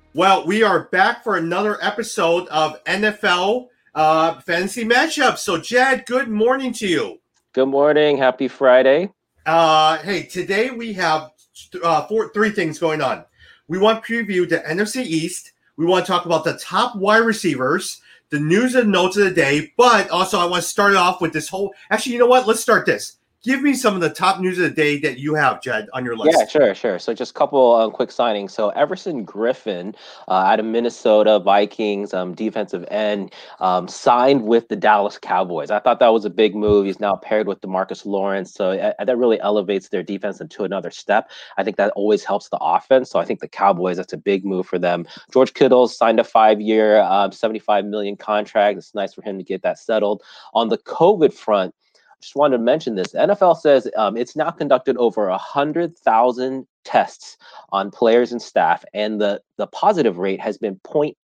Well, we are back for another episode of NFL Fantasy Matchups. So, Jed, good morning to you. Good morning. Happy Friday. Hey, today we have three things going on. We want to preview the NFC East. We want to talk about the top wide receivers, the news and notes of the day, but also I want to start off with this whole. Actually, you know what? Let's start this. Give me some of the top news of the day that you have, Jed, on your list. Yeah, sure. So just a couple quick signings. So Everson Griffin out of Minnesota Vikings, defensive end, signed with the Dallas Cowboys. I thought that was a big move. He's now paired with DeMarcus Lawrence. So that really elevates their defense into another step. I think that always helps the offense. So I think the Cowboys, that's a big move for them. George Kittle signed a 5-year, $75 million contract. It's nice for him to get that settled. On the COVID front, just wanted to mention this. The NFL says it's now conducted over 100,000 tests on players and staff, and the positive rate has been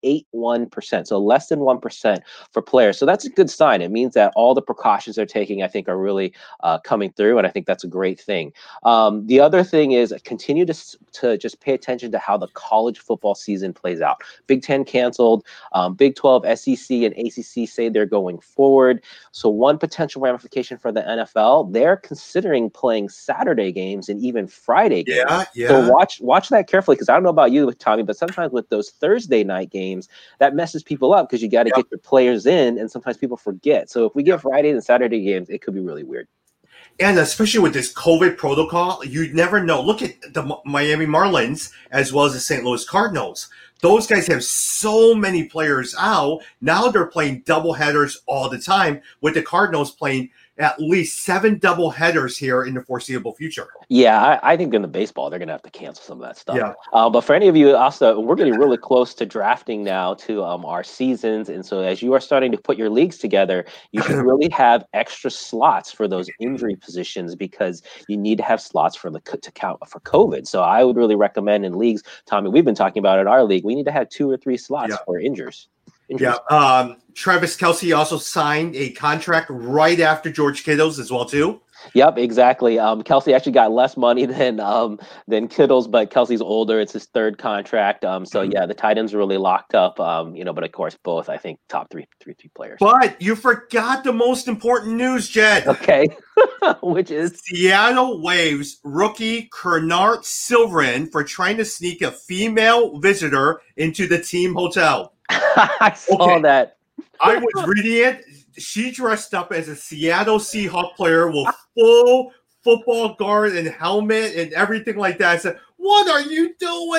0.81%, so less than 1% for players. So that's a good sign. It means that all the precautions they're taking, I think, are really coming through, and I think that's a great thing. The other thing is continue to just pay attention to how the college football season plays out. Big Ten canceled, Big 12, SEC, and ACC say they're going forward. So one potential ramification for the NFL, they're considering playing Saturday games and even Friday games. Yeah. So watch that carefully, because I don't know about you, Tommy, but sometimes with those Thursday night games, that messes people up because you got to get your players in, and sometimes people forget. So if we get Friday and Saturday games, it could be really weird. And especially with this COVID protocol, you never know. Look at the Miami Marlins as well as the St. Louis Cardinals. Those guys have so many players out. Now they're playing doubleheaders all the time, with the Cardinals playing at least 7 doubleheaders here in the foreseeable future. Yeah, I think in the baseball, they're going to have to cancel some of that stuff. Yeah. But for any of you, also, we're getting really close to drafting now to our seasons. And so as you are starting to put your leagues together, you should really have extra slots for those injury positions, because you need to have slots to count for COVID. So I would really recommend in leagues, Tommy, we've been talking about in our league, we need to have 2 or 3 slots for injuries. Yeah. Travis Kelce also signed a contract right after George Kittle's as well, too. Yep, exactly. Kelce actually got less money than Kittle's, but Kelce's older. It's his 3rd contract. So yeah, the tight ends are really locked up. But of course, both, I think, top three players. But you forgot the most important news, Jed. Okay. Which is Seattle waives rookie Kernard Silverin for trying to sneak a female visitor into the team hotel. I saw that. I was reading it. She dressed up as a Seattle Seahawks player with full football guard and helmet and everything like that. I said, what are you doing?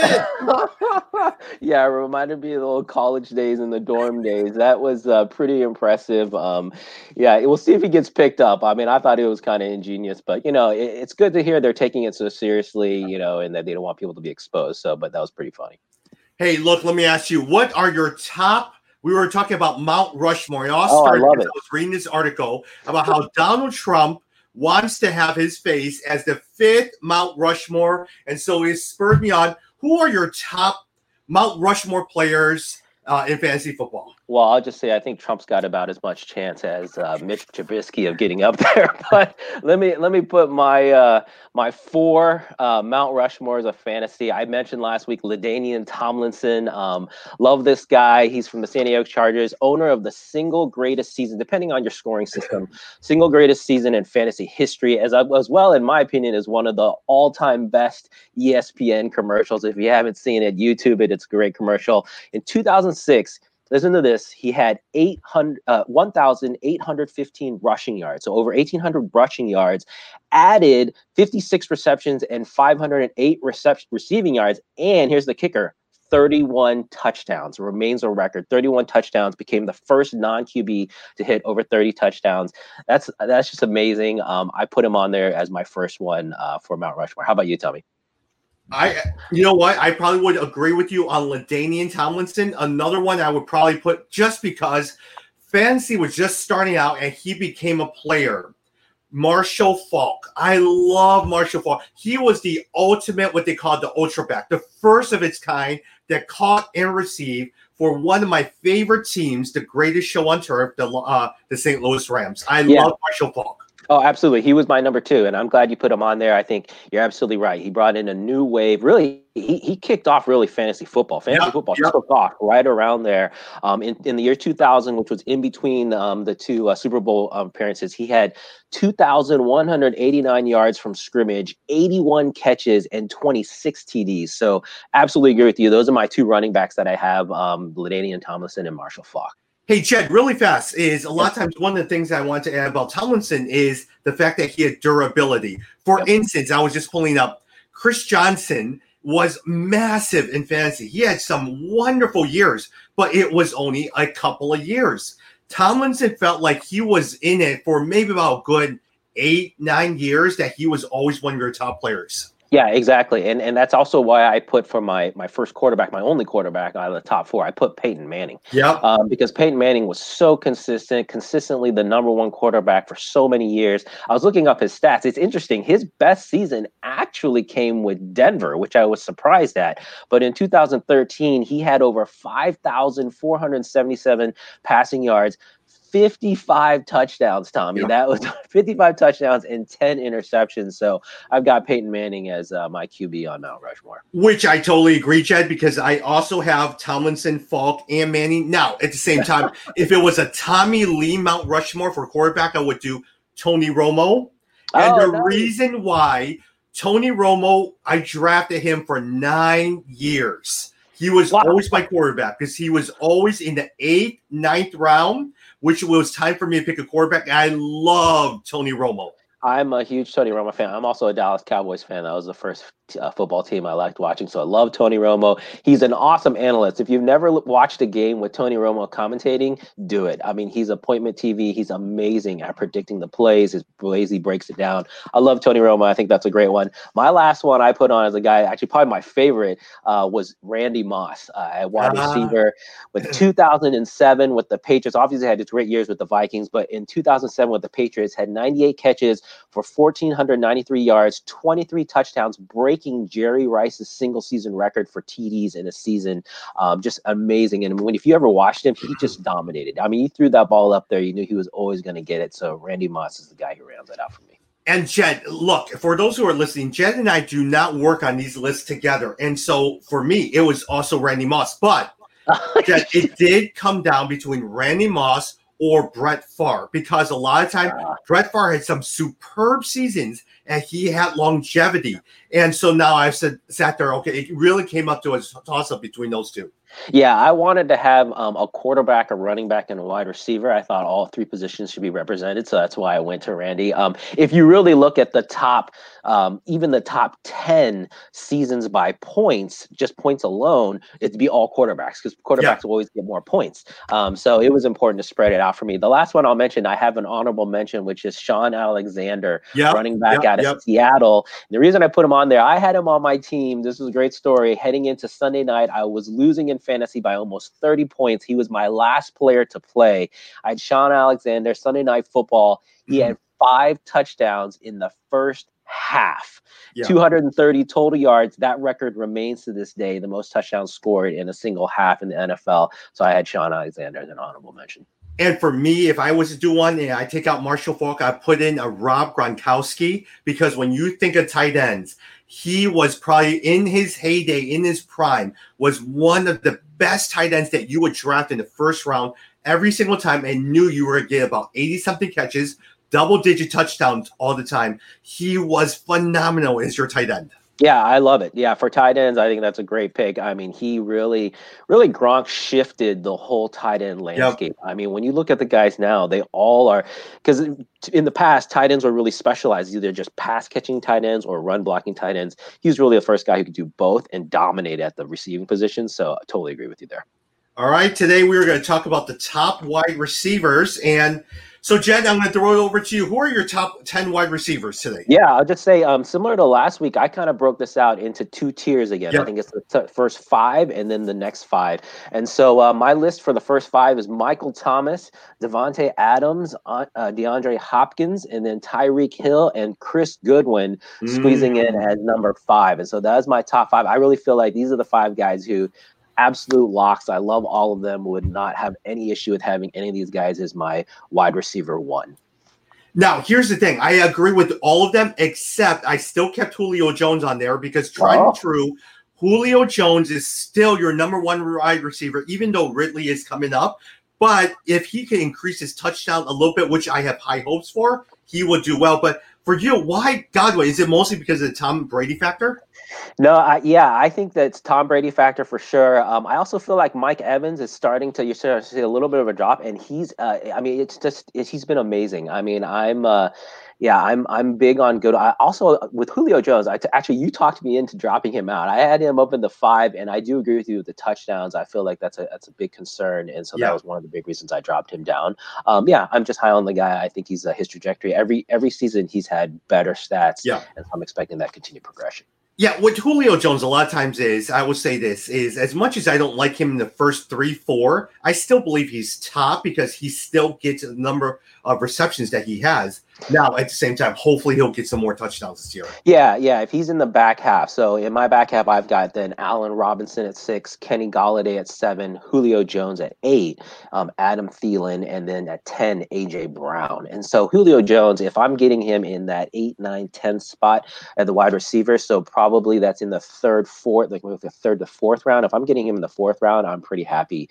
Yeah, it reminded me of the old college days and the dorm days. That was pretty impressive. Yeah, we'll see if he gets picked up. I mean, I thought it was kind of ingenious, but, it's good to hear they're taking it so seriously, and that they don't want people to be exposed. So, but that was pretty funny. Hey, look, let me ask you, what are your top? We were talking about Mount Rushmore. It all started because I was reading this article about how Donald Trump wants to have his face as the 5th Mount Rushmore. And so it spurred me on. Who are your top Mount Rushmore players in fantasy football? Well, I'll just say I think Trump's got about as much chance as Mitch Trubisky of getting up there. But let me put my 4 Mount Rushmores of fantasy. I mentioned last week LaDainian Tomlinson. Love this guy. He's from the San Diego Chargers, owner of the single greatest season, depending on your scoring system, single greatest season in fantasy history, as well, in my opinion, is one of the all-time best ESPN commercials. If you haven't seen it, YouTube it. It's a great commercial. In 2006, listen to this. He had 1,815 rushing yards, so over 1,800 rushing yards, added 56 receptions and 508 receiving yards. And here's the kicker: 31 touchdowns. Remains a record. 31 touchdowns, became the first non-QB to hit over 30 touchdowns. That's just amazing. I put him on there as my first one for Mount Rushmore. How about you, Tommy? You know what? I probably would agree with you on LaDainian Tomlinson. Another one I would probably put, just because fantasy was just starting out and he became a player, Marshall Faulk. I love Marshall Faulk. He was the ultimate, what they call the ultra back, the first of its kind that caught and received for one of my favorite teams, the greatest show on turf, the St. Louis Rams. I love Marshall Faulk. Oh, absolutely. He was my number two, and I'm glad you put him on there. I think you're absolutely right. He brought in a new wave. Really, he kicked off really fantasy football. Fantasy Yep, football yep. took off right around there. In the year 2000, which was in between the two Super Bowl appearances, he had 2,189 yards from scrimmage, 81 catches, and 26 TDs. So absolutely agree with you. Those are my two running backs that I have, LaDainian Tomlinson and Marshall Faulk. Hey, Jed, really fast is a lot of times one of the things I want to add about Tomlinson is the fact that he had durability. For instance, I was just pulling up Chris Johnson was massive in fantasy. He had some wonderful years, but it was only a couple of years. Tomlinson felt like he was in it for maybe about a good 8-9 years, that he was always one of your top players. Yeah, exactly. And that's also why I put for my first quarterback, my only quarterback out of the top four, I put Peyton Manning. Yeah. Because Peyton Manning was so consistently the number one quarterback for so many years. I was looking up his stats. It's interesting. His best season actually came with Denver, which I was surprised at. But in 2013, he had over 5,477 passing yards, 55 touchdowns, Tommy. Yeah. That was 55 touchdowns and 10 interceptions. So I've got Peyton Manning as my QB on Mount Rushmore. Which I totally agree, Jed, because I also have Tomlinson, Faulk, and Manning. Now, at the same time, if it was a Tommy Lee Mount Rushmore for quarterback, I would do Tony Romo. And the reason why Tony Romo, I drafted him for 9 years. He was always my quarterback because he was always in the 8th, 9th round, which was time for me to pick a quarterback. I love Tony Romo. I'm a huge Tony Romo fan. I'm also a Dallas Cowboys fan. That was the first football team I liked watching. So I love Tony Romo. He's an awesome analyst. If you've never watched a game with Tony Romo commentating, do it. I mean, he's appointment TV. He's amazing at predicting the plays. His ways he breaks it down. I love Tony Romo. I think that's a great one. My last one I put on as a guy, actually probably my favorite, was Randy Moss at wide receiver with 2007 with the Patriots. Obviously had his great years with the Vikings, but in 2007 with the Patriots had 98 catches for 1,493 yards, 23 touchdowns, breaking Jerry Rice's single season record for TDs in a season. Just amazing. And if you ever watched him, he just dominated. I mean, he threw that ball up there. You knew he was always going to get it. So Randy Moss is the guy who rounds that out for me. And Jed, look, for those who are listening, Jed and I do not work on these lists together. And so for me, it was also Randy Moss. But Jed, it did come down between Randy Moss or Brett Favre, because a lot of time Brett Favre had some superb seasons and he had longevity. And so now I've sat there, okay, it really came up to a toss-up between those two. Yeah, I wanted to have a quarterback, a running back, and a wide receiver. I thought all three positions should be represented, so that's why I went to Randy. If you really look at the top, even the top 10 seasons by points, just points alone, it'd be all quarterbacks, because quarterbacks will always get more points. So it was important to spread it out for me. The last one I'll mention, I have an honorable mention, which is Shaun Alexander, running back out of Seattle. And the reason I put him on there, I had him on my team. This was a great story. Heading into Sunday night, I was losing in fantasy by almost 30 points. He was my last player to play. I had Shaun Alexander, Sunday Night Football. He had 5 touchdowns in the first half, 230 total yards. That record remains to this day the most touchdowns scored in a single half in the NFL. So I had Shaun Alexander as an honorable mention. And for me, if I was to do one and I take out Marshall Faulk, I put in a Rob Gronkowski, because when you think of tight ends, he was probably in his heyday, in his prime, was one of the best tight ends that you would draft in the first round every single time and knew you were going to get about 80-something catches, double-digit touchdowns all the time. He was phenomenal as your tight end. Yeah, I love it. Yeah, for tight ends, I think that's a great pick. I mean, he really Gronk shifted the whole tight end landscape. I mean, when you look at the guys now, they all are, because in the past, tight ends were really specialized, either just pass catching tight ends or run blocking tight ends. He was really the first guy who could do both and dominate at the receiving position. So I totally agree with you there. All right, today we were going to talk about the top wide receivers. And so, Jed, I'm going to throw it over to you. Who are your top 10 wide receivers today? Yeah, I'll just say, similar to last week, I kind of broke this out into 2 tiers again. I think it's the first 5 and then the next 5. And so my list for the first 5 is Michael Thomas, Devontae Adams, DeAndre Hopkins, and then Tyreek Hill and Chris Goodwin squeezing in as number 5. And so that's my top 5. I really feel like these are the 5 guys who absolute locks. I love all of them. Would not have any issue with having any of these guys as my wide receiver 1. Now, here's the thing. I agree with all of them, except I still kept Julio Jones on there because tried and true, Julio Jones is still your number one wide receiver, even though Ridley is coming up. But if he can increase his touchdown a little bit, which I have high hopes for, he will do well. But for you, why Godwin? Is it mostly because of the Tom Brady factor? No, I think that's Tom Brady factor for sure. I also feel like Mike Evans is starting to see a little bit of a drop, and he's he's been amazing. I mean, I'm big on good. I also with Julio Jones. Actually, you talked me into dropping him out. I had him up in the 5, and I do agree with you with the touchdowns. I feel like that's a big concern, and so that was one of the big reasons I dropped him down. I'm just high on the guy. I think his trajectory every season he's had better stats. Yeah, and I'm expecting that continued progression. Yeah, what Julio Jones a lot of times is, I will say this, is as much as I don't like him in the first 3-4, I still believe he's top because he still gets a number of receptions that he has. Now, at the same time, hopefully he'll get some more touchdowns this year. Yeah, if he's in the back half. So in my back half, I've got then Allen Robinson at 6, Kenny Golladay at 7, Julio Jones at 8, Adam Thielen, and then at 10, A.J. Brown. And so Julio Jones, if I'm getting him in that 8, 9, 10 spot at the wide receiver, so probably that's in the 3rd, 4th, like the 3rd to 4th round. If I'm getting him in the 4th round, I'm pretty happy,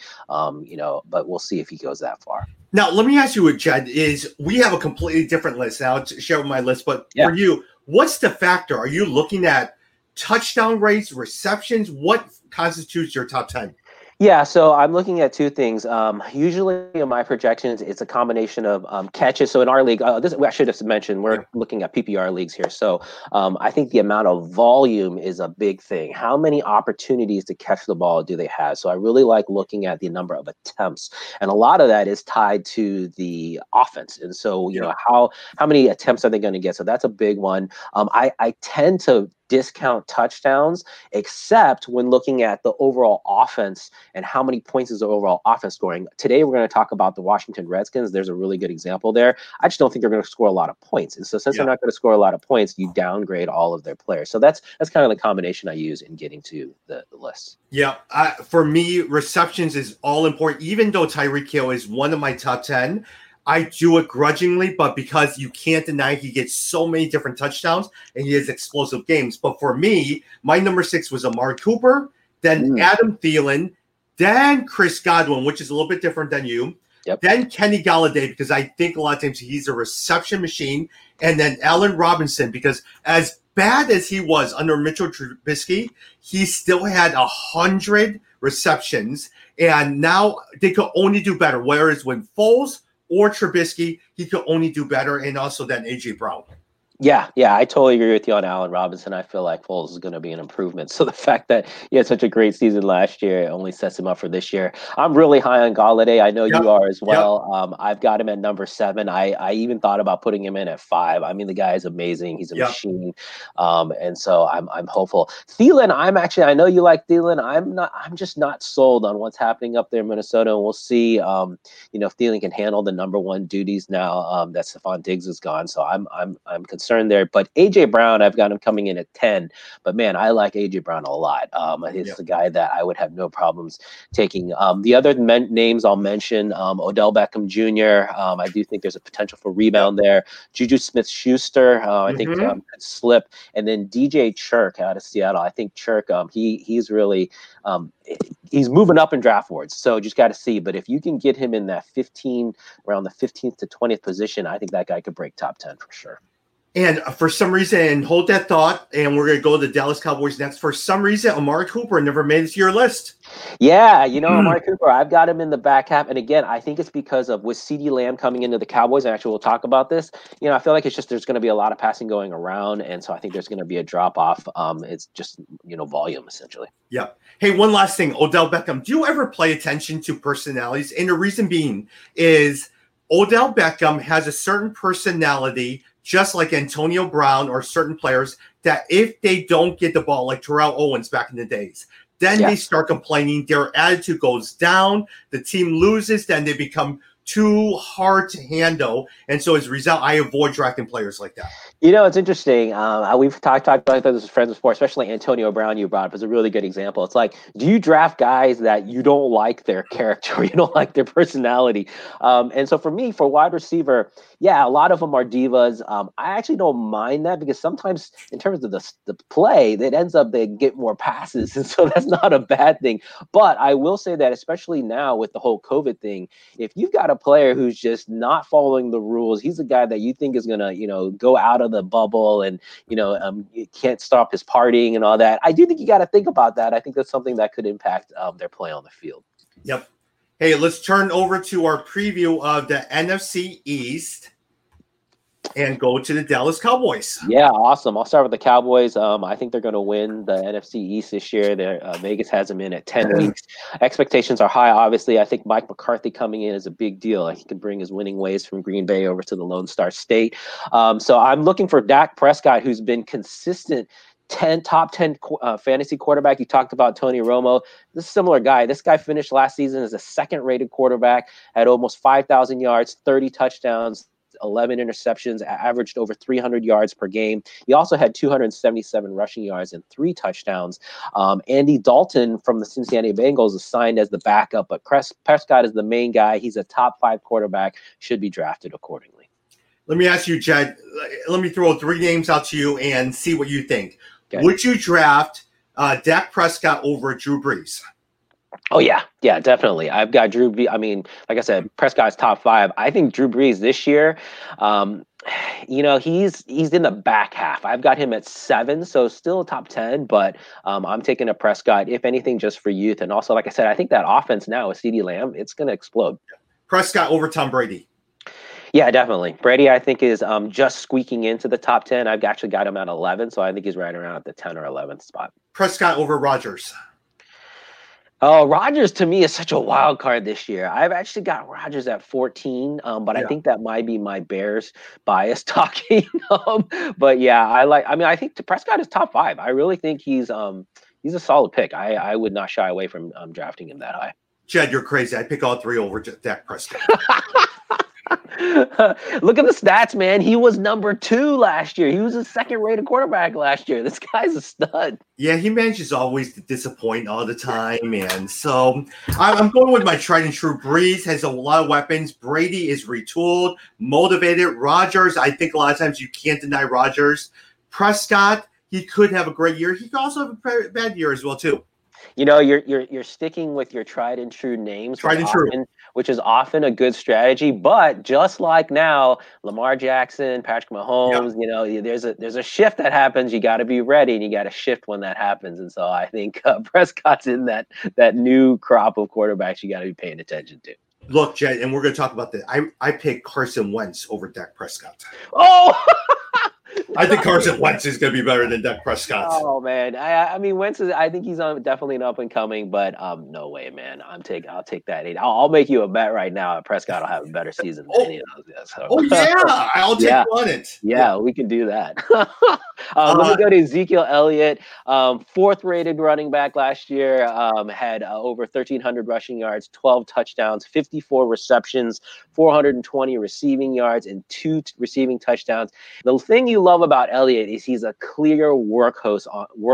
but we'll see if he goes that far. Now, let me ask you, Jed, is we have a completely different list. Now, I'll share my list, but for you, what's the factor? Are you looking at touchdown rates, receptions? What constitutes your top 10? Yeah, so I'm looking at two things. Usually in my projections, it's a combination of catches. So in our league, I should have mentioned, we're looking at PPR leagues here. So I think the amount of volume is a big thing. How many opportunities to catch the ball do they have? So I really like looking at the number of attempts. And a lot of that is tied to the offense. And so, you know, how many attempts are they going to get? So that's a big one. I tend to discount touchdowns, except when looking at the overall offense and how many points is the overall offense scoring. Today, we're going to talk about the Washington Redskins. There's a really good example there. I just don't think they're going to score a lot of points. And so since they're not going to score a lot of points, you downgrade all of their players. So that's kind of the combination I use in getting to the list. Yeah. For me, receptions is all important. Even though Tyreek Hill is one of my top 10, I do it grudgingly, but because you can't deny he gets so many different touchdowns and he has explosive games. But for me, my number 6 was Amari Cooper, then Adam Thielen, then Chris Godwin, which is a little bit different than you, then Kenny Golladay, because I think a lot of times he's a reception machine, and then Allen Robinson, because as bad as he was under Mitchell Trubisky, he still had 100 receptions, and now they could only do better. Whereas when Foles or Trubisky, he could only do better, and also then A.J. Brown. Yeah, I totally agree with you on Allen Robinson. I feel like Foles is going to be an improvement. So the fact that he had such a great season last year, it only sets him up for this year. I'm really high on Golladay. I know you are as well. I've got him at number 7. I even thought about putting him in at 5. I mean, the guy is amazing. He's a machine. And so I'm hopeful. Thielen, I know you like Thielen. I'm just not sold on what's happening up there in Minnesota. And we'll see, if Thielen can handle the number 1 duties now that Stephon Diggs is gone. So I'm concerned there, but AJ Brown, I've got him coming in at 10. But man, I like AJ Brown a lot. He's the guy that I would have no problems taking. The other names I'll mention: Odell Beckham Jr. I do think there's a potential for rebound there. Juju Smith-Schuster, I think could slip, and then DJ Chark out of Seattle. I think Chark, he's really he's moving up in draft boards. So just got to see. But if you can get him in that 15, around the 15th to 20th position, I think that guy could break top 10 for sure. And for some reason, and hold that thought, and we're going to go to the Dallas Cowboys next. For some reason, Amari Cooper never made it to your list. Yeah, Amari Cooper, I've got him in the back half. And again, I think it's because of with CeeDee Lamb coming into the Cowboys, and actually we'll talk about this, I feel like it's just there's going to be a lot of passing going around. And so I think there's going to be a drop-off. It's just, volume, essentially. Yeah. Hey, one last thing. Odell Beckham, do you ever pay attention to personalities? And the reason being is Odell Beckham has a certain personality, just like Antonio Brown or certain players, that if they don't get the ball, like Terrell Owens back in the days, then they start complaining. Their attitude goes down. The team loses. Then they become too hard to handle. And so as a result, I avoid drafting players like that. You know, it's interesting. We've talked about this with friends before, especially Antonio Brown you brought up is a really good example. It's like, do you draft guys that you don't like their character, or you don't like their personality? And so for me, for wide receiver, yeah, a lot of them are divas. I actually don't mind that because sometimes in terms of the play, it ends up they get more passes. And so that's not a bad thing. But I will say that especially now with the whole COVID thing, if you've got a player who's just not following the rules, he's a guy that you think is going to, go out of the bubble and, you can't stop his partying and all that. I do think you got to think about that. I think that's something that could impact their play on the field. Yep. Hey, let's turn over to our preview of the NFC East and go to the Dallas Cowboys. Yeah, awesome. I'll start with the Cowboys. I think they're going to win the NFC East this year. Vegas has them in at 10 weeks. Expectations are high, obviously. I think Mike McCarthy coming in is a big deal. He can bring his winning ways from Green Bay over to the Lone Star State. So I'm looking for Dak Prescott, who's been consistent top 10 fantasy quarterback. You talked about Tony Romo. This is a similar guy. This guy finished last season as a second-rated quarterback at almost 5,000 yards, 30 touchdowns, 11 interceptions, averaged over 300 yards per game. He also had 277 rushing yards and 3 touchdowns. Andy Dalton from the Cincinnati Bengals is signed as the backup, but Prescott is the main guy. He's a top 5 quarterback, should be drafted accordingly. Let me ask you, Jed, let me throw 3 names out to you and see what you think. Okay. Would you draft Dak Prescott over Drew Brees? Oh, yeah, definitely. I've got Drew. I mean, like I said, Prescott's top 5. I think Drew Brees this year, he's in the back half. I've got him at 7, so still top 10, but I'm taking a Prescott, if anything, just for youth. And also, like I said, I think that offense now with CeeDee Lamb, it's going to explode. Prescott over Tom Brady. Yeah, definitely. Brady, I think, is just squeaking into the top 10. I've actually got him at 11, so I think he's right around at the 10 or 11th spot. Prescott over Rodgers. Oh, Rodgers to me is such a wild card this year. I've actually got Rodgers at 14, but I think that might be my Bears bias talking. But yeah, I think Prescott is top 5. I really think he's a solid pick. I would not shy away from drafting him that high. Jed, you're crazy. I pick all 3 over Dak Prescott. Look at the stats, man. He was number 2 last year. He was a second-rated quarterback last year. This guy's a stud. Yeah, he manages always to disappoint all the time, and so I'm going with my tried and true. Brees has a lot of weapons. Brady is retooled, motivated. Rodgers, I think a lot of times you can't deny Rodgers. Prescott, he could have a great year. He could also have a bad year as well too. You're sticking with your tried and true names. Which is often a good strategy, but just like now, Lamar Jackson, Patrick Mahomes, there's a shift that happens. You got to be ready, and you got to shift when that happens. And so I think Prescott's in that new crop of quarterbacks you got to be paying attention to. Look, Jed, and we're going to talk about that. I picked Carson Wentz over Dak Prescott. Oh. I think Carson Wentz is going to be better than Dak Prescott. Oh man, I mean Wentz is. I think he's definitely an up and coming, but no way, man. I'll take that 8. I'll make you a bet right now. Prescott will have a better season than any of those guys. So. Oh yeah, I'll take on it. Yeah, we can do that. Let me go to Ezekiel Elliott, 4th-rated running back last year. Had over 1,300 rushing yards, 12 touchdowns, 54 receptions, 420 receiving yards, and 2 receiving touchdowns. The thing you love about Elliott is he's a clear workhorse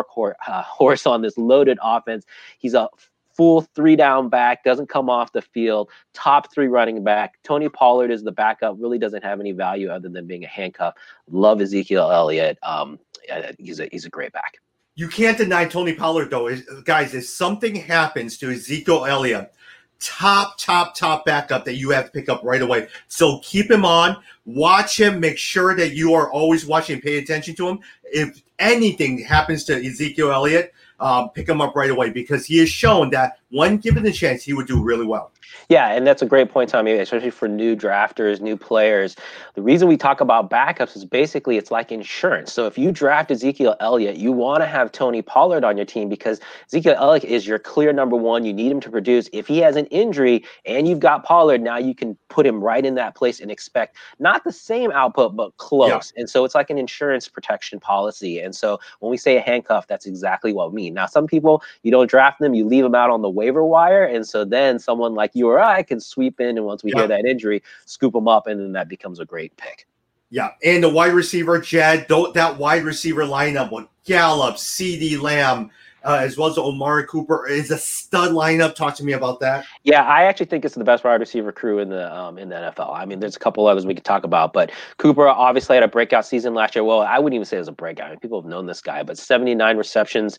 on this loaded offense. He's a full 3-down back, doesn't come off the field, top 3 running back. Tony Pollard is the backup, really doesn't have any value other than being a handcuff. Love Ezekiel Elliott. He's a great back. You can't deny Tony Pollard, though. Guys, if something happens to Ezekiel Elliott, top backup that you have to pick up right away. So keep him on, watch him, make sure that you are always watching and pay attention to him. If anything happens to Ezekiel Elliott, pick him up right away because he has shown that when given the chance, he would do really well. Yeah, and that's a great point, Tommy, especially for new drafters, new players. The reason we talk about backups is basically it's like insurance. So if you draft Ezekiel Elliott, you want to have Tony Pollard on your team because Ezekiel Elliott is your clear number 1. You need him to produce. If he has an injury and you've got Pollard, now you can put him right in that place and expect not the same output, but close. Yeah. And so it's like an insurance protection policy. And so when we say a handcuff, that's exactly what we mean. Now, some people, you don't draft them, you leave them out on the waiver wire. And so then someone like you or I can sweep in, and once we hear that injury, scoop them up, and then that becomes a great pick. Yeah, and the wide receiver, Jed, that wide receiver lineup with Gallup, CeeDee Lamb, as well as Amari Cooper is a stud lineup. Talk to me about that. Yeah, I actually think it's the best wide receiver crew in the NFL. I mean, there's a couple others we could talk about, but Cooper obviously had a breakout season last year. Well, I wouldn't even say it was a breakout. I mean, people have known this guy, but 79 receptions,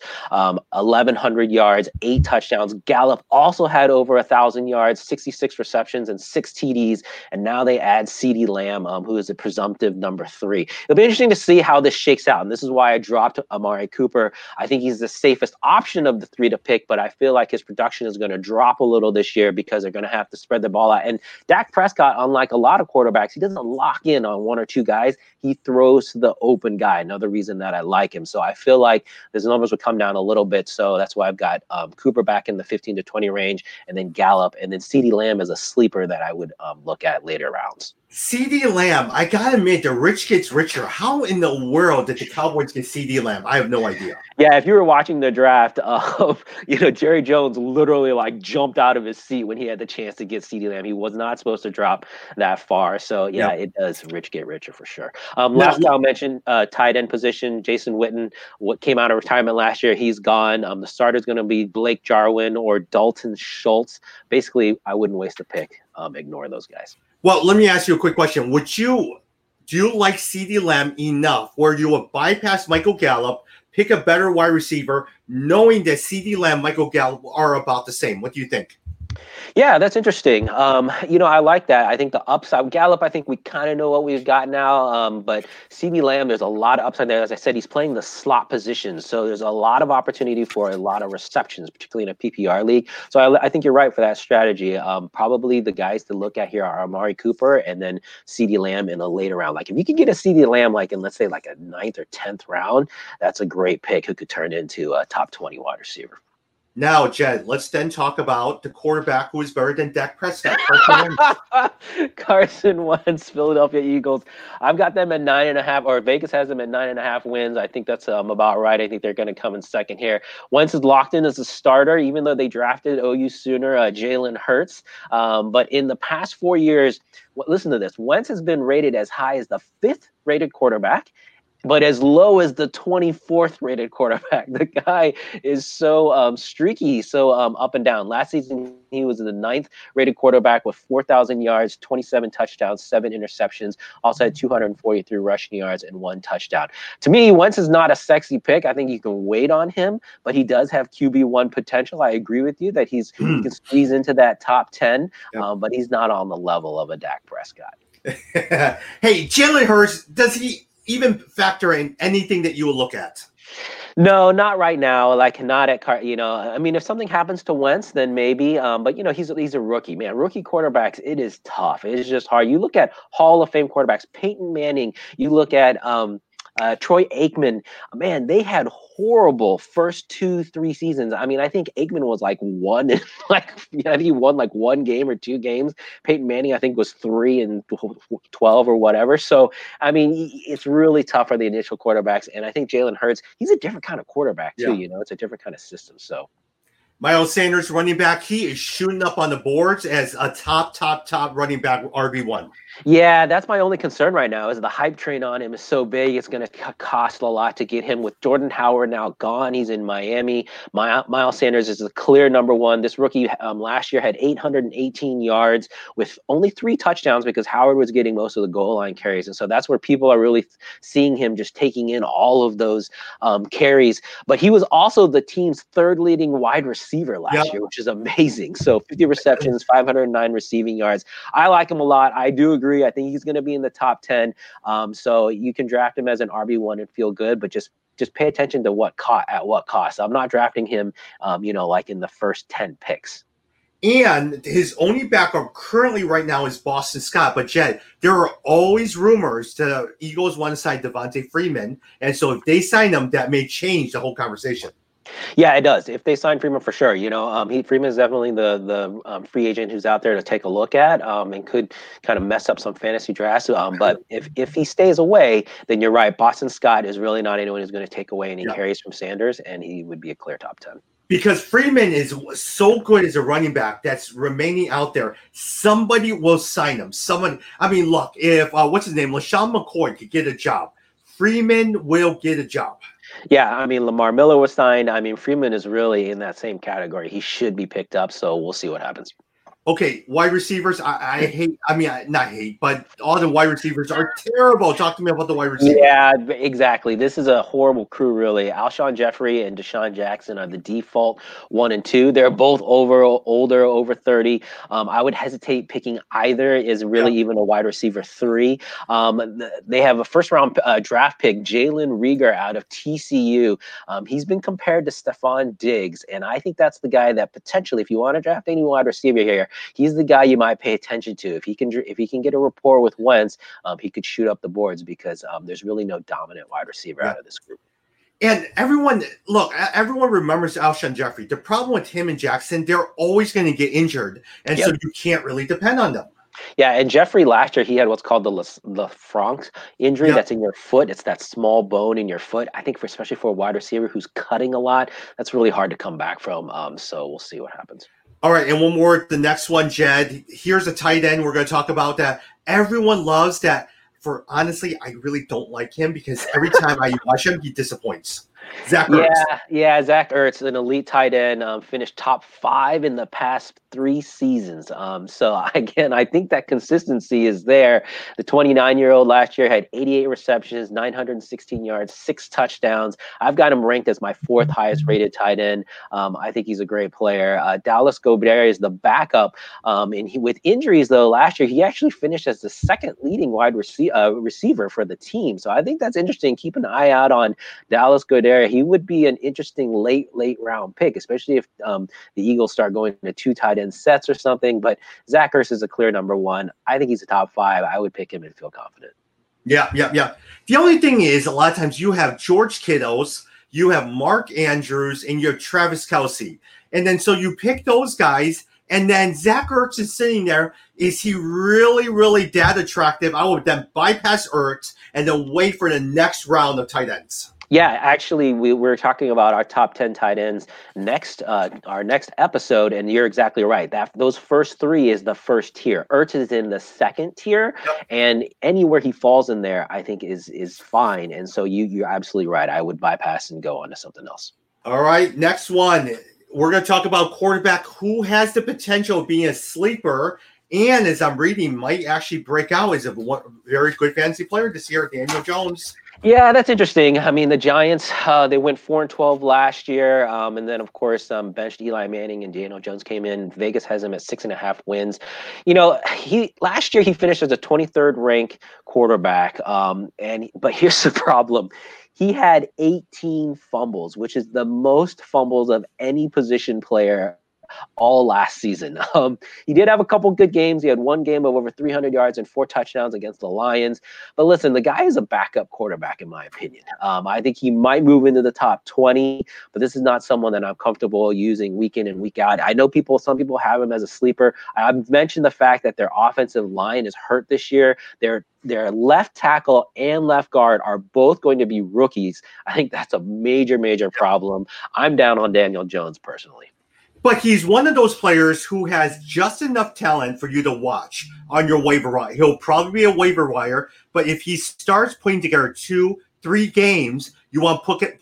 1,100 yards, 8 touchdowns. Gallup also had over 1,000 yards, 66 receptions, and 6 TDs. And now they add CeeDee Lamb, who is a presumptive number 3. It'll be interesting to see how this shakes out, and this is why I dropped Amari Cooper. I think he's the safest option of the 3 to pick, but I feel like his production is going to drop a little this year because they're going to have to spread the ball out. And Dak Prescott, unlike a lot of quarterbacks, he doesn't lock in on 1 or 2 guys. He throws to the open guy. Another reason that I like him. So I feel like his numbers would come down a little bit. So that's why I've got Cooper back in the 15 to 20 range, and then Gallup, and then CeeDee Lamb is a sleeper that I would look at later rounds. CeeDee Lamb, I gotta admit, the rich gets richer. How in the world did the Cowboys get CeeDee Lamb? I have no idea. Yeah, if you were watching the draft, Jerry Jones literally like jumped out of his seat when he had the chance to get CeeDee Lamb. He was not supposed to drop that far. So yeah, it does rich get richer for sure. Last guy I'll mention, tight end position, Jason Witten, what came out of retirement last year, he's gone. The starter's going to be Blake Jarwin or Dalton Schultz. Basically, I wouldn't waste a pick. Ignore those guys. Well, let me ask you a quick question. Do you like CeeDee Lamb enough where you would bypass Michael Gallup, pick a better wide receiver, knowing that CeeDee Lamb, Michael Gallup are about the same? What do you think? Yeah, that's interesting. I like that. I think the upside, Gallup, I think we kind of know what we've got now. But CeeDee Lamb, there's a lot of upside there. As I said, he's playing the slot position. So there's a lot of opportunity for a lot of receptions, particularly in a PPR league. So I think you're right for that strategy. Probably the guys to look at here are Amari Cooper and then CeeDee Lamb in a later round. Like if you could get a CeeDee Lamb, like in, let's say like a 9th or 10th round, that's a great pick who could turn into a top 20 wide receiver. Now, Jed, let's then talk about the quarterback who is better than Dak Prescott. Carson Wentz, Philadelphia Eagles. I've got them at 9.5, or Vegas has them at 9.5 wins. I think that's about right. I think they're going to come in second here. Wentz is locked in as a starter, even though they drafted OU Sooner, Jalen Hurts. But in the past 4 years, listen to this. Wentz has been rated as high as the 5th rated quarterback, but as low as the 24th rated quarterback. The guy is so streaky, so up and down. Last season, he was the 9th rated quarterback with 4,000 yards, 27 touchdowns, 7 interceptions, also had 243 rushing yards and 1 touchdown. To me, Wentz is not a sexy pick. I think you can wait on him, but he does have QB1 potential. I agree with you that he can squeeze into that top 10, but he's not on the level of a Dak Prescott. Hey, Jalen Hurts, does he even factor in anything that you will look at? No, not right now. Like not at I mean, if something happens to Wentz, then maybe. But he's a rookie, man. Rookie quarterbacks, it is tough. It is just hard. You look at Hall of Fame quarterbacks, Peyton Manning. You look at Troy Aikman. Man, they had horrible first 2-3 seasons. I mean, I think Aikman was like he won like 1 game or 2 games. Peyton Manning, I think, was 3 and 12 or whatever. So, I mean, it's really tough for the initial quarterbacks. And I think Jalen Hurts, he's a different kind of quarterback too. Yeah. It's a different kind of system. So, Miles Sanders, running back, he is shooting up on the boards as a top running back, RB1. Yeah, that's my only concern right now is the hype train on him is so big. It's going to cost a lot to get him. With Jordan Howard now gone, he's in Miami. Miles Sanders is the clear number 1. This rookie last year had 818 yards with only 3 touchdowns because Howard was getting most of the goal line carries. And so that's where people are really seeing him just taking in all of those carries. But he was also the team's 3rd leading wide receiver last year, which is amazing. So 50 receptions, 509 receiving yards. I like him a lot. I do agree. I think he's going to be in the top 10. So you can draft him as an RB1 and feel good, but just pay attention to at what cost. I'm not drafting him, like in the first 10 picks. And his only backup currently right now is Boston Scott. But Jed, there are always rumors the Eagles want to sign Devontae Freeman. And so if they sign him, that may change the whole conversation. Yeah, it does. If they sign Freeman, for sure. Freeman is definitely the free agent who's out there to take a look at and could kind of mess up some fantasy drafts. But if he stays away, then you're right. Boston Scott is really not anyone who's going to take away any carries from Sanders, and he would be a clear top 10. because Freeman is so good as a running back that's remaining out there. Somebody will sign him. Someone, I mean, look, if what's his name, LaShawn McCoy could get a job, Freeman will get a job. Yeah, I mean, Lamar Miller was signed. I mean, Freeman is really in that same category. He should be picked up, so we'll see what happens. Okay, wide receivers, I hate. I mean, not hate, but all the wide receivers are terrible. Talk to me about the wide receivers. Yeah, exactly. This is a horrible crew, really. Alshon Jeffrey and Deshaun Jackson are the default 1 and 2. They're both older, over 30. I would hesitate picking either is really even a wide receiver 3. They have a first-round draft pick, Jalen Reagor out of TCU. He's been compared to Stephon Diggs, and I think that's the guy that potentially, if you want to draft any wide receiver here, he's the guy you might pay attention to. If he can get a rapport with Wentz, he could shoot up the boards because there's really no dominant wide receiver out of this group. And everyone remembers Alshon Jeffrey. The problem with him and Jackson, they're always going to get injured, and so you can't really depend on them. Yeah, and Jeffrey last year, he had what's called the Lafranc injury. That's in your foot. It's that small bone in your foot. I think especially for a wide receiver who's cutting a lot, that's really hard to come back from. So we'll see what happens. All right, and one more, the next one, Jed. Here's a tight end we're going to talk about that everyone loves that. For honestly, I really don't like him because every time I watch him, he disappoints. Zach Ertz. Yeah, Zach Ertz, an elite tight end, finished top 5 in the past 3 seasons. So again, I think that consistency is there. The 29-year-old last year had 88 receptions, 916 yards, 6 touchdowns. I've got him ranked as my 4th highest rated tight end. I think he's a great player. Dallas Goedert is the backup. And with injuries though, last year he actually finished as the 2nd leading wide receiver for the team. So I think that's interesting. Keep an eye out on Dallas Goedert. He would be an interesting late round pick, especially if the Eagles start going to 2 tight end sets or something. But Zach Ertz is a clear number 1. I think he's a top 5. I would pick him and feel confident. Yeah. The only thing is, a lot of times you have George Kittles, you have Mark Andrews, and you have Travis Kelce. And then so you pick those guys, and then Zach Ertz is sitting there. Is he really, really that attractive? I would then bypass Ertz and then wait for the next round of tight ends. Yeah, actually, we're talking about our top 10 tight ends our next episode, and you're exactly right. Those first 3 is the first tier. Ertz is in the 2nd tier, and anywhere he falls in there, I think is fine. And so you're absolutely right. I would bypass and go on to something else. All right, next one. We're going to talk about quarterback who has the potential of being a sleeper, and as I'm reading, might actually break out as a very good fantasy player this year, Daniel Jones. Yeah, that's interesting. I mean, the Giants, they went 4-12 last year. And then, of course, benched Eli Manning and Daniel Jones came in. Vegas has him at 6.5 wins. You know, last year he finished as a 23rd ranked quarterback. But here's the problem. He had 18 fumbles, which is the most fumbles of any position player all last season. He did have a couple good games. He had 1 game of over 300 yards and 4 touchdowns against the Lions. But listen, the guy is a backup quarterback, in my opinion. I think he might move into the top 20, but this is not someone that I'm comfortable using week in and week out. I know some people have him as a sleeper. I've mentioned the fact that their offensive line is hurt this year. Their left tackle and left guard are both going to be rookies. I think that's a major, major problem. I'm down on Daniel Jones personally. But he's one of those players who has just enough talent for you to watch on your waiver wire. He'll probably be a waiver wire, but if he starts putting together 2-3 games, you want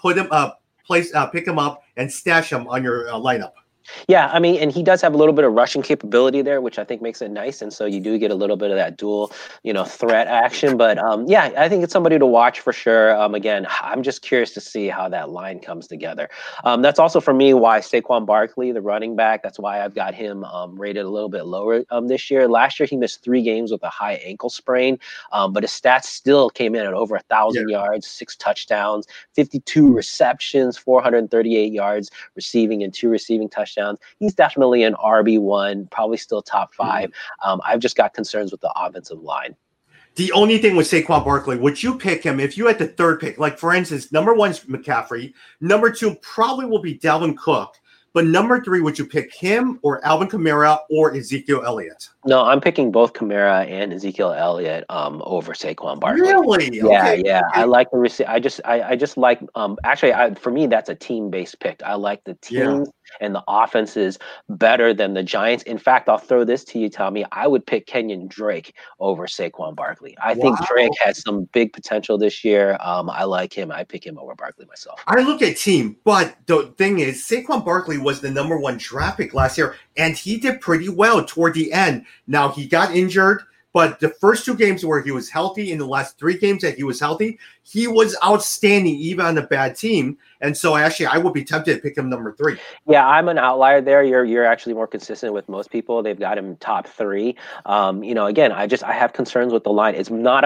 to pick him up and stash him on your lineup. Yeah, I mean, and he does have a little bit of rushing capability there, which I think makes it nice. And so you do get a little bit of that dual, threat action. But yeah, I think it's somebody to watch for sure. Again, I'm just curious to see how that line comes together. That's also for me why Saquon Barkley, the running back, that's why I've got him rated a little bit lower this year. Last year, he missed 3 games with a high ankle sprain, but his stats still came in at over 1,000 yards, 6 touchdowns, 52 receptions, 438 yards receiving, and 2 receiving touchdowns. He's definitely an RB1, probably still top 5. I've just got concerns with the offensive line. The only thing with Saquon Barkley, would you pick him if you had the 3rd pick? Like, for instance, number 1 is McCaffrey. Number 2 probably will be Dalvin Cook. But number 3, would you pick him or Alvin Kamara or Ezekiel Elliott? No, I'm picking both Kamara and Ezekiel Elliott over Saquon Barkley. Really? Yeah, okay. I like the receiver. I just like actually for me that's a team-based pick. I like the teams and the offense is better than the Giants. In fact, I'll throw this to you, Tommy. I would pick Kenyon Drake over Saquon Barkley. I think Drake has some big potential this year. I like him. I pick him over Barkley myself. I look at team, but the thing is, Saquon Barkley was the number 1 draft pick last year, and he did pretty well toward the end. Now, he got injured, but the first 2 games where he was healthy, in the last 3 games that he was healthy, he was outstanding even on a bad team. And so I would be tempted to pick him number 3. Yeah, I'm an outlier there. You're actually more consistent with most people. They've got him top 3. Again, I have concerns with the line. It's not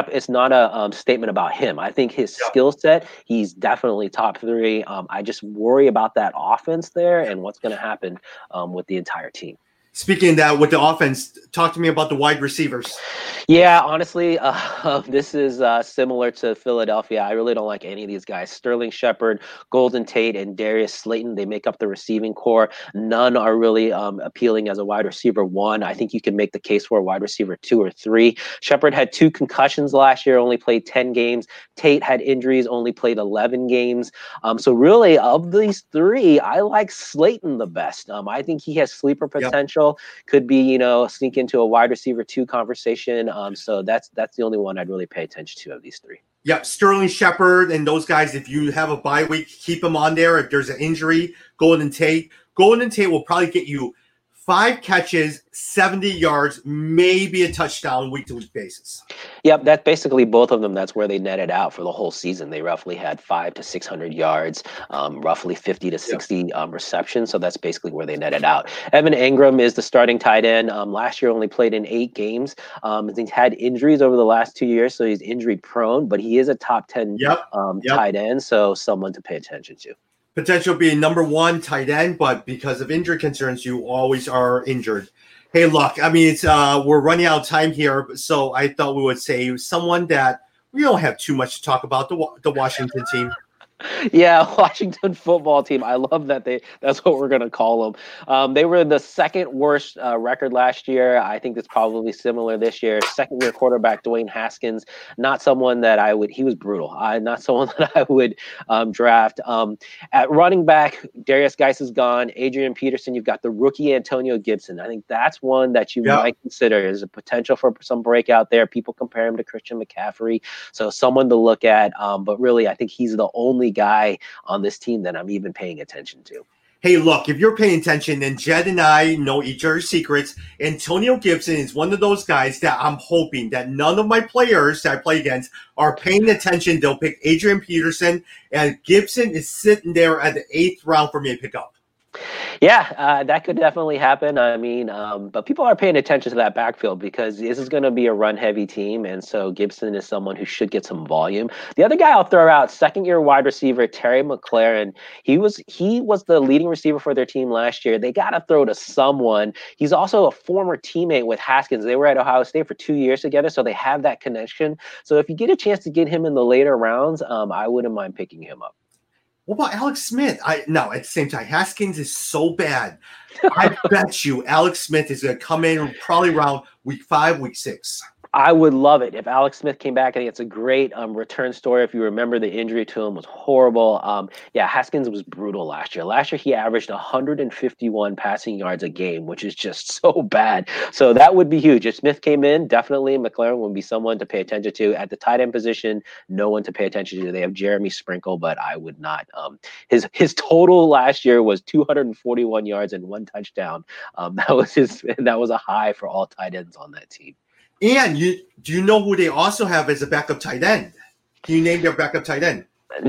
a statement about him. I think his skill set, he's definitely top 3. I just worry about that offense there and what's going to happen with the entire team. Speaking of that, with the offense, talk to me about the wide receivers. Yeah, honestly, this is similar to Philadelphia. I really don't like any of these guys. Sterling Shepard, Golden Tate, and Darius Slayton, they make up the receiving core. None are really appealing as a wide receiver 1. I think you can make the case for a wide receiver 2 or 3. Shepard had 2 concussions last year, only played 10 games. Tate had injuries, only played 11 games. So really, of these 3, I like Slayton the best. I think he has sleeper potential. Could be, sneak into a wide receiver 2 conversation. So that's the only one I'd really pay attention to of these 3. Yep, Sterling Shepard and those guys, if you have a bye week, keep them on there. If there's an injury, Golden Tate will probably get you 5 catches, 70 yards, maybe a touchdown week-to-week basis. Yep, that's basically both of them. That's where they netted out for the whole season. They roughly had 500 to 600 yards, roughly 50 to 60 receptions. So that's basically where they netted out. Evan Engram is the starting tight end. Last year only played in 8 games. He's had injuries over the last 2 years, so he's injury prone, but he is a top 10 tight end, so someone to pay attention to. Potential being number 1 tight end, but because of injury concerns, you always are injured. Hey, look, I mean, it's we're running out of time here, so I thought we would say someone that we don't have too much to talk about, the Washington team. Yeah, Washington football team. I love that that's what we're going to call them. They were the 2nd worst record last year. I think it's probably similar this year. 2nd-year quarterback Dwayne Haskins, not someone that he was brutal. Not someone that I would draft. At running back, Darius Geis is gone. Adrian Peterson, you've got the rookie Antonio Gibson. I think that's one that you might consider. There's a potential for some breakout there. People compare him to Christian McCaffrey. So someone to look at. But really, I think he's the only guy on this team that I'm even paying attention to. Hey, look, if you're paying attention, then Jed and I know each other's secrets. Antonio Gibson is one of those guys that I'm hoping that none of my players that I play against are paying attention. They'll pick Adrian Peterson, and Gibson is sitting there at the 8th round for me to pick up. Yeah, that could definitely happen. I mean, but people are paying attention to that backfield because this is going to be a run-heavy team, and so Gibson is someone who should get some volume. The other guy I'll throw out, 2nd-year wide receiver Terry McLaurin. He was the leading receiver for their team last year. They got to throw to someone. He's also a former teammate with Haskins. They were at Ohio State for 2 years together, so they have that connection. So if you get a chance to get him in the later rounds, I wouldn't mind picking him up. What about Alex Smith? No, at the same time, Haskins is so bad. I bet you Alex Smith is going to come in probably around week 5, week 6. I would love it if Alex Smith came back. I think it's a great return story. If you remember, the injury to him was horrible. Haskins was brutal last year. Last year, he averaged 151 passing yards a game, which is just so bad. So that would be huge. If Smith came in, definitely McLaurin would be someone to pay attention to. At the tight end position, no one to pay attention to. They have Jeremy Sprinkle, but I would not. His total last year was 241 yards and 1 touchdown. That was a high for all tight ends on that team. And do you know who they also have as a backup tight end? Can you name their backup tight end?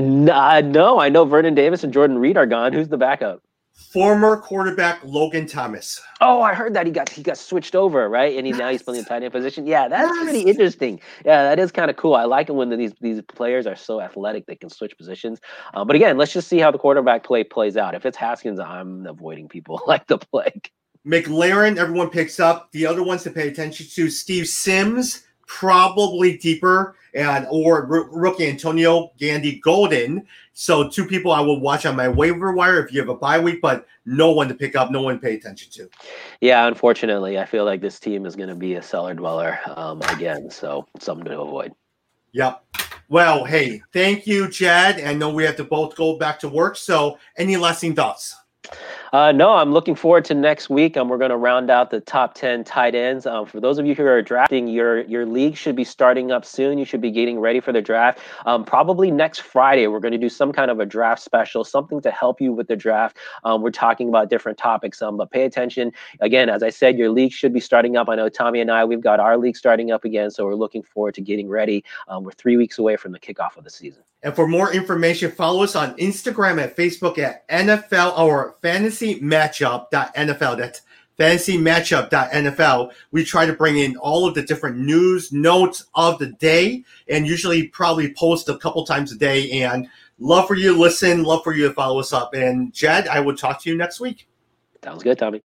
No, I know Vernon Davis and Jordan Reed are gone. Who's the backup? Former quarterback Logan Thomas. Oh, I heard that he got switched over, right? And now he's playing the tight end position. Yeah, that's pretty interesting. Yeah, that is kind of cool. I like it when these players are so athletic they can switch positions. But again, let's just see how the quarterback play plays out. If it's Haskins, I'm avoiding people like the plague. McLaurin, everyone picks up. The other ones to pay attention to, Steve Sims, probably deeper, or rookie Antonio Gandy Golden. So 2 people I will watch on my waiver wire if you have a bye week, but no one to pick up, no one to pay attention to. Yeah, unfortunately, I feel like this team is going to be a cellar dweller again, so something to avoid. Yep. Well, hey, thank you, Jed. I know we have to both go back to work, so any lasting thoughts? No, I'm looking forward to next week. We're going to round out the top 10 tight ends. For those of you who are drafting, your league should be starting up soon. You should be getting ready for the draft. Probably next Friday, we're going to do some kind of a draft special, something to help you with the draft. We're talking about different topics, but pay attention. Again, as I said, your league should be starting up. I know Tommy and I, we've got our league starting up again, so we're looking forward to getting ready. We're 3 weeks away from the kickoff of the season. And for more information, follow us on Instagram and Facebook at NFL or fantasymatchup.nfl. That's fantasymatchup.nfl. We try to bring in all of the different news, notes of the day, and usually probably post a couple times a day. And love for you to listen, love for you to follow us up. And Jed, I will talk to you next week. Sounds good, Tommy.